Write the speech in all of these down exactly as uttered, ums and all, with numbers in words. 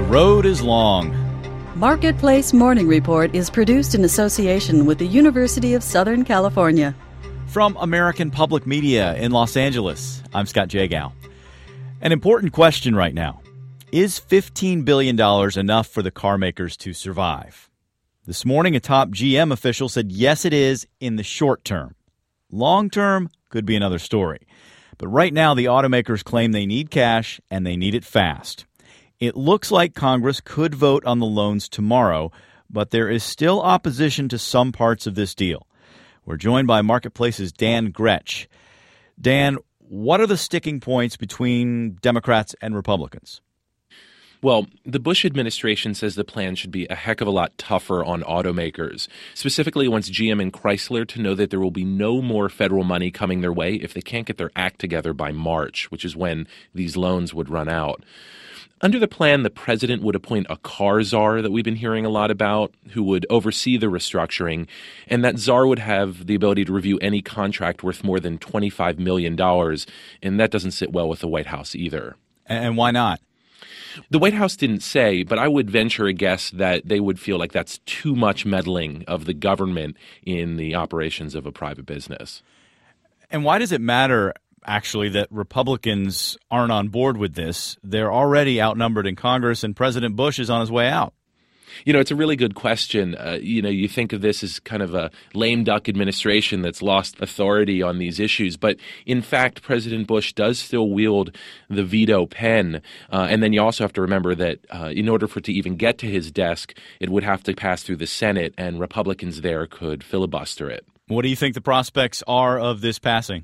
road is long. Marketplace Morning Report is produced in association with the University of Southern California. From American Public Media in Los Angeles, I'm Scott Jagow. An important question right now. Is fifteen billion dollars enough for the car makers to survive? This morning, a top G M official said yes, it is in the short term. Long term could be another story. But right now, the automakers claim they need cash and they need it fast. It looks like Congress could vote on the loans tomorrow, but there is still opposition to some parts of this deal. We're joined by Marketplace's Dan Gretsch. Dan, what are the sticking points between Democrats and Republicans? Well, the Bush administration says the plan should be a heck of a lot tougher on automakers. Specifically, it wants G M and Chrysler to know that there will be no more federal money coming their way if they can't get their act together by March, which is when these loans would run out. Under the plan, the president would appoint a car czar that we've been hearing a lot about, who would oversee the restructuring, and that czar would have the ability to review any contract worth more than twenty-five million dollars, and that doesn't sit well with the White House either. And why not? The White House didn't say, but I would venture a guess that they would feel like that's too much meddling of the government in the operations of a private business. And why does it matter, actually, that Republicans aren't on board with this? They're already outnumbered in Congress, and President Bush is on his way out. You know, it's a really good question. Uh, you know, you think of this as kind of a lame duck administration that's lost authority on these issues. But in fact, President Bush does still wield the veto pen. Uh, and then you also have to remember that uh, in order for it to even get to his desk, it would have to pass through the Senate, and Republicans there could filibuster it. What do you think the prospects are of this passing?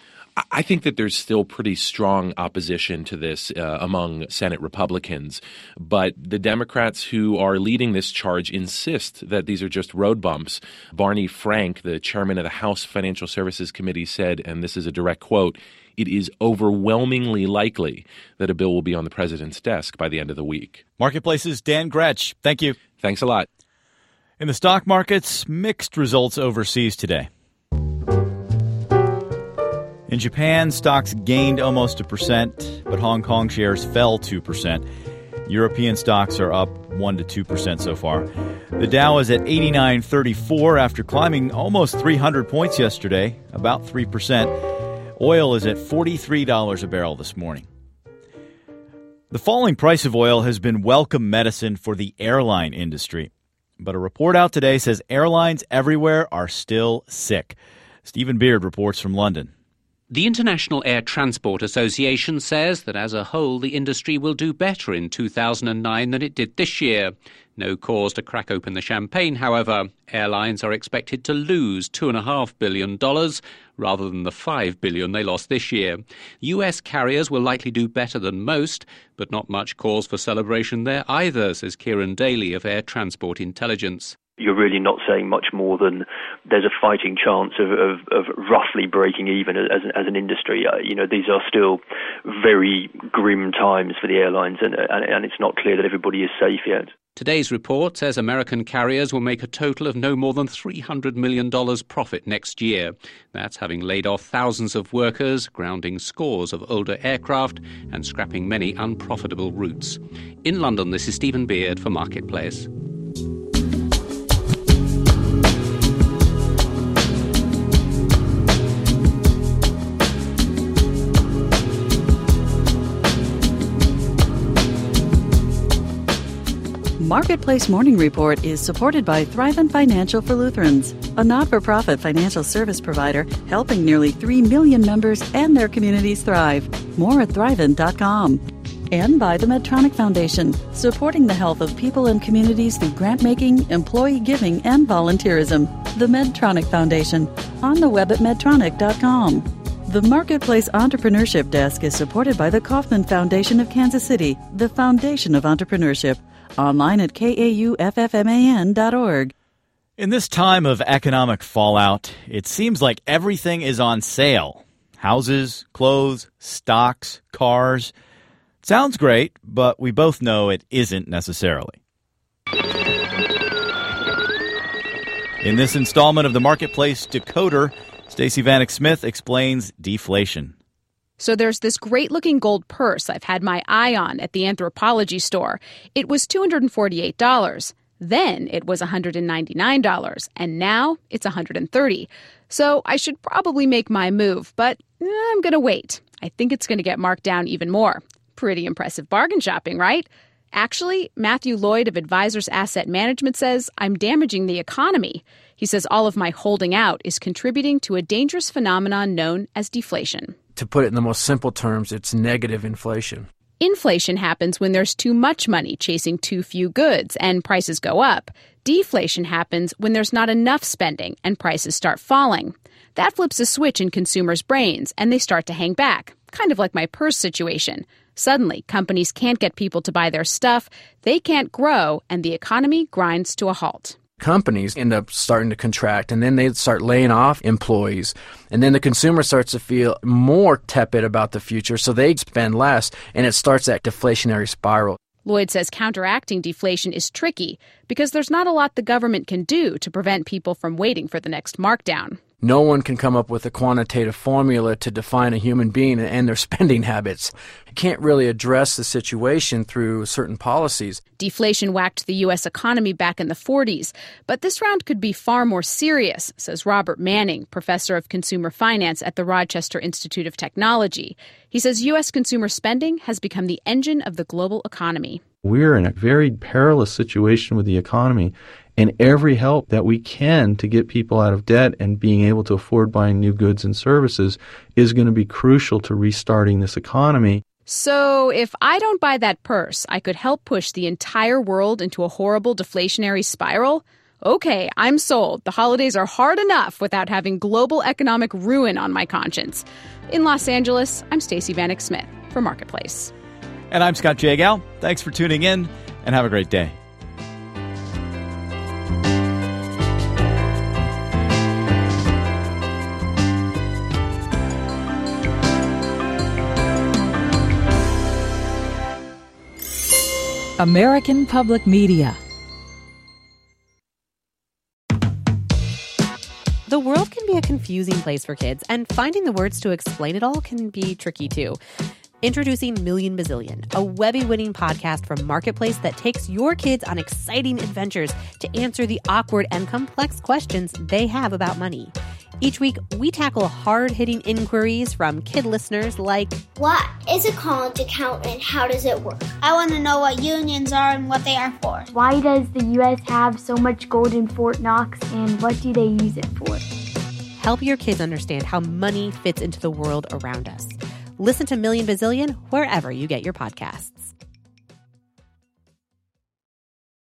I think that there's still pretty strong opposition to this uh, among Senate Republicans. But the Democrats who are leading this charge insist that these are just road bumps. Barney Frank, the chairman of the House Financial Services Committee, said, and this is a direct quote, "It is overwhelmingly likely that a bill will be on the president's desk by the end of the week." Marketplace's Dan Gretsch. Thank you. Thanks a lot. In the stock markets, mixed results overseas today. In Japan, stocks gained almost a percent, but Hong Kong shares fell two percent. European stocks are up one to two percent so far. The Dow is at eighty-nine thirty-four after climbing almost three hundred points yesterday, about three percent. Oil is at forty-three dollars a barrel this morning. The falling price of oil has been welcome medicine for the airline industry. But a report out today says airlines everywhere are still sick. Stephen Beard reports from London. The International Air Transport Association says that as a whole the industry will do better in two thousand nine than it did this year. No cause to crack open the champagne, however. Airlines are expected to lose two point five billion dollars rather than the five billion dollars they lost this year. U S carriers will likely do better than most, but not much cause for celebration there either, says Kieran Daly of Air Transport Intelligence. You're really not saying much more than there's a fighting chance of, of, of roughly breaking even as, as an industry. Uh, you know, these are still very grim times for the airlines, and, and, and it's not clear that everybody is safe yet. Today's report says American carriers will make a total of no more than three hundred million dollars profit next year. That's having laid off thousands of workers, grounding scores of older aircraft, and scrapping many unprofitable routes. In London, this is Stephen Beard for Marketplace. Marketplace Morning Report is supported by Thrivent Financial for Lutherans, a not-for-profit financial service provider helping nearly three million members and their communities thrive. More at thrivent dot com. And by the Medtronic Foundation, supporting the health of people and communities through grant-making, employee giving, and volunteerism. The Medtronic Foundation, on the web at medtronic dot com. The Marketplace Entrepreneurship Desk is supported by the Kauffman Foundation of Kansas City, the foundation of entrepreneurship. Online at K A U F F M A N dot org. In this time of economic fallout, it seems like everything is on sale. Houses, clothes, stocks, cars. Sounds great, but we both know it isn't necessarily. In this installment of the Marketplace Decoder, Stacey Vanek Smith explains deflation. So there's this great-looking gold purse I've had my eye on at the Anthropologie store. It was two hundred forty-eight dollars. Then it was one hundred ninety-nine dollars, and now it's one hundred thirty dollars. So I should probably make my move, but I'm going to wait. I think it's going to get marked down even more. Pretty impressive bargain shopping, right? Actually, Matthew Lloyd of Advisors Asset Management says I'm damaging the economy. He says all of my holding out is contributing to a dangerous phenomenon known as deflation. To put it in the most simple terms, it's negative inflation. Inflation happens when there's too much money chasing too few goods and prices go up. Deflation happens when there's not enough spending and prices start falling. That flips a switch in consumers' brains and they start to hang back, kind of like my purse situation. Suddenly, companies can't get people to buy their stuff, they can't grow, and the economy grinds to a halt. Companies end up starting to contract, and then they start laying off employees. And then the consumer starts to feel more tepid about the future, so they spend less, and it starts that deflationary spiral. Lloyd says counteracting deflation is tricky because there's not a lot the government can do to prevent people from waiting for the next markdown. No one can come up with a quantitative formula to define a human being and their spending habits. You can't really address the situation through certain policies. Deflation whacked the U S economy back in the forties, but this round could be far more serious, says Robert Manning, professor of consumer finance at the Rochester Institute of Technology. He says U S consumer spending has become the engine of the global economy. We're in a very perilous situation with the economy. And every help that we can to get people out of debt and being able to afford buying new goods and services is going to be crucial to restarting this economy. So if I don't buy that purse, I could help push the entire world into a horrible deflationary spiral? Okay, I'm sold. The holidays are hard enough without having global economic ruin on my conscience. In Los Angeles, I'm Stacey Vanek Smith for Marketplace. And I'm Scott Jagow. Thanks for tuning in, and have a great day. American Public Media. The world can be a confusing place for kids, and finding the words to explain it all can be tricky too. Introducing Million Bazillion, a Webby-winning podcast from Marketplace that takes your kids on exciting adventures to answer the awkward and complex questions they have about money. Each week, we tackle hard-hitting inquiries from kid listeners like, what is a college account and how does it work? I want to know what unions are and what they are for. Why does the U S have so much gold in Fort Knox and what do they use it for? Help your kids understand how money fits into the world around us. Listen to Million Bazillion wherever you get your podcasts.